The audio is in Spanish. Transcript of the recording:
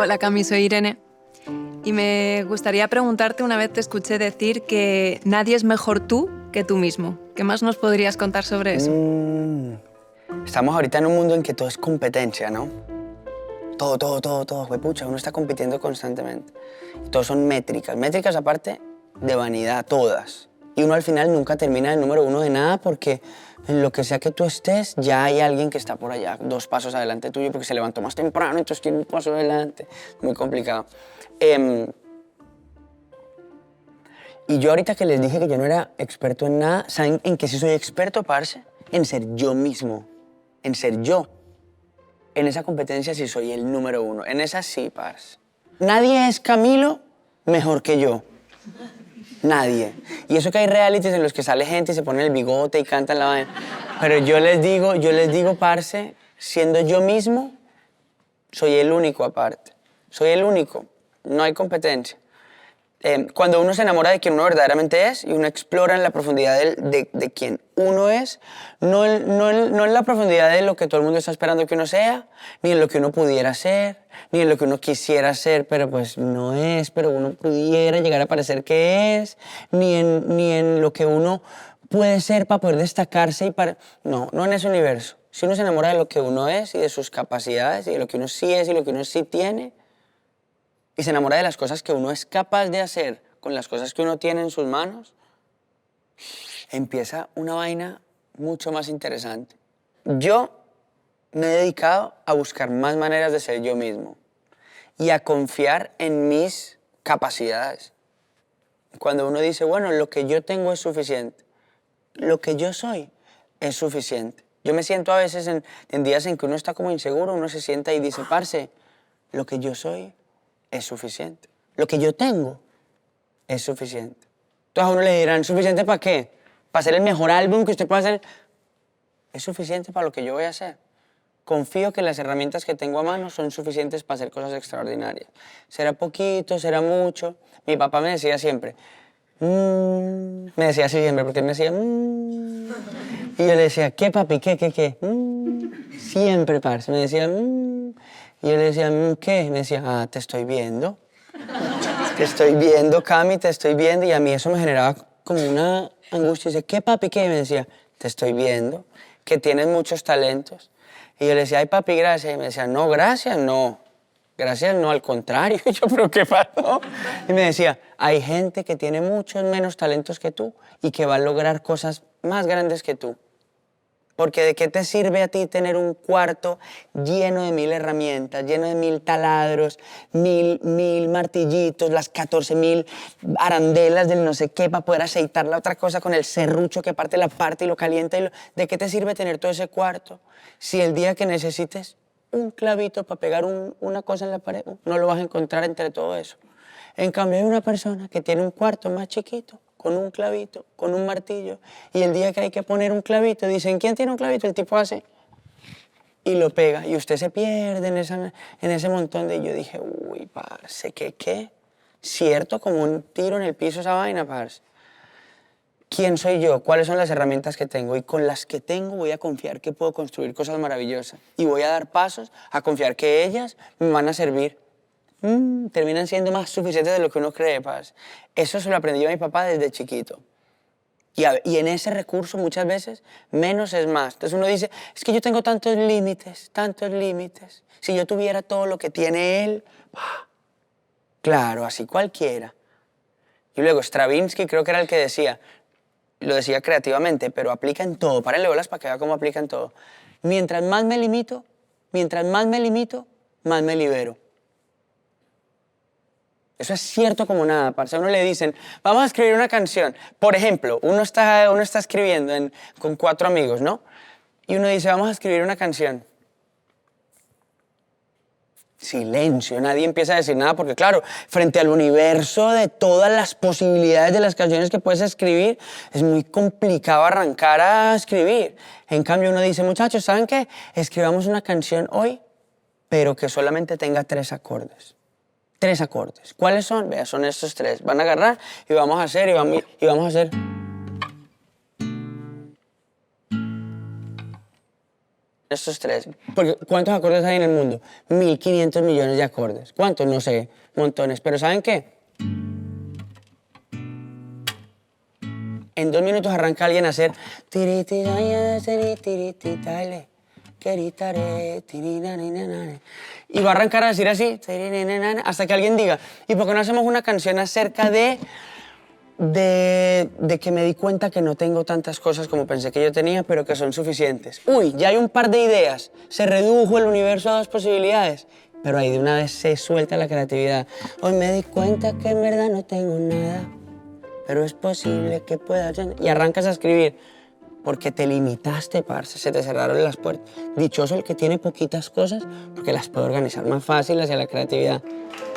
Hola Cami, soy Irene. Y me gustaría preguntarte, una vez te escuché decir que nadie es mejor tú que tú mismo. ¿Qué más nos podrías contar sobre eso? Estamos ahorita en un mundo en que todo es competencia, ¿no? Todo, juepucha, uno está compitiendo constantemente. Todos son métricas, métricas aparte de vanidad, todas. Y uno al final nunca termina el número uno de nada porque en lo que sea que tú estés, ya hay alguien que está por allá, 2 pasos adelante tuyo porque se levantó más temprano, entonces tiene un paso adelante. Muy complicado. Y yo ahorita que les dije que yo no era experto en nada, ¿saben en qué sí soy experto, parce? En ser yo mismo, en ser yo. En esa competencia sí soy el número 1, en esa sí, parce. Nadie es Camilo mejor que yo. Nadie. Y eso que hay realities en los que sale gente y se pone el bigote y cantan la vaina. Pero yo les digo, parce, siendo yo mismo, soy el único aparte. Soy el único. No hay competencia. Cuando uno se enamora de quien uno verdaderamente es y uno explora en la profundidad de quien uno es, no en la profundidad de lo que todo el mundo está esperando que uno sea, ni en lo que uno pudiera ser, ni en lo que uno quisiera ser, pero pues no es, pero uno pudiera llegar a parecer que es, ni en lo que uno puede ser para poder destacarse y para... No en ese universo. Si uno se enamora de lo que uno es y de sus capacidades y de lo que uno sí es y lo que uno sí tiene, y se enamora de las cosas que uno es capaz de hacer con las cosas que uno tiene en sus manos, empieza una vaina mucho más interesante. Yo me he dedicado a buscar más maneras de ser yo mismo y a confiar en mis capacidades. Cuando uno dice, bueno, lo que yo tengo es suficiente, lo que yo soy es suficiente. Yo me siento a veces en días en que uno está como inseguro, uno se sienta y dice, parce, lo que yo soy es suficiente. Lo que yo tengo es suficiente. Entonces a uno le dirán, ¿suficiente para qué? ¿Para hacer el mejor álbum que usted pueda hacer? Es suficiente para lo que yo voy a hacer. Confío que las herramientas que tengo a mano son suficientes para hacer cosas extraordinarias. Será poquito, será mucho. Mi papá me decía siempre, me decía así siempre, porque él me decía, y yo le decía, ¿qué papi? ¿Qué? Siempre, parce. Me decía, y yo le decía, ¿qué? Me decía, te estoy viendo. Te estoy viendo, Cami, te estoy viendo. Y a mí eso me generaba como una angustia. Y dice, ¿qué, papi, qué? Y me decía, te estoy viendo, que tienes muchos talentos. Y yo le decía, ay, papi, gracias. Y me decía, no, gracias, no. Gracias, no, al contrario. Y yo, ¿pero qué pasó? Y me decía, hay gente que tiene muchos menos talentos que tú y que va a lograr cosas más grandes que tú. Porque ¿de qué te sirve a ti tener un cuarto lleno de 1000 herramientas, lleno de 1000 taladros, 1000 martillitos, las 14.000 arandelas del no sé qué para poder aceitar la otra cosa con el serrucho que parte la parte y lo calienta? ¿De qué te sirve tener todo ese cuarto si el día que necesites un clavito para pegar una cosa en la pared no lo vas a encontrar entre todo eso? En cambio hay una persona que tiene un cuarto más chiquito, con un clavito, con un martillo, y el día que hay que poner un clavito, dicen, ¿quién tiene un clavito? El tipo hace y lo pega, y usted se pierde en ese montón de... Yo dije, uy, parce, ¿qué? Cierto, como un tiro en el piso esa vaina, parce. ¿Quién soy yo? ¿Cuáles son las herramientas que tengo? Y con las que tengo voy a confiar que puedo construir cosas maravillosas. Y voy a dar pasos a confiar que ellas me van a servir. Terminan siendo más suficientes de lo que uno cree, parce. Eso se lo aprendí a mi papá desde chiquito. Y en ese recurso muchas veces menos es más. Entonces uno dice, es que yo tengo tantos límites, tantos límites. Si yo tuviera todo lo que tiene él, claro, así cualquiera. Y luego Stravinsky creo que era el que decía, lo decía creativamente, pero aplica en todo. Párenle bolas para que vea cómo aplica en todo. Mientras más me limito, más me libero. Eso es cierto como nada, parce. A uno le dicen, vamos a escribir una canción. Por ejemplo, uno está escribiendo con 4 amigos, ¿no? Y uno dice, vamos a escribir una canción. Silencio, nadie empieza a decir nada porque, claro, frente al universo de todas las posibilidades de las canciones que puedes escribir, es muy complicado arrancar a escribir. En cambio, uno dice, muchachos, ¿saben qué? Escribamos una canción hoy, pero que solamente tenga 3 acordes. 3 acordes. ¿Cuáles son? Vea, son estos 3. Van a agarrar y vamos a hacer, y vamos a hacer. estos tres. Porque ¿cuántos acordes hay en el mundo? 1.500 millones de acordes. ¿Cuántos? No sé, montones. Pero ¿saben qué? En 2 minutos arranca alguien a hacer... Y va a arrancar a decir así, hasta que alguien diga, ¿y por qué no hacemos una canción acerca de que me di cuenta que no tengo tantas cosas como pensé que yo tenía, pero que son suficientes? Uy, ya hay un par de ideas, se redujo el universo a 2 posibilidades, pero ahí de una vez se suelta la creatividad. Hoy me di cuenta que en verdad no tengo nada, pero es posible que pueda... Y arrancas a escribir. Porque te limitaste, parce, se te cerraron las puertas. Dichoso el que tiene poquitas cosas, porque las puede organizar más fácil hacia la creatividad.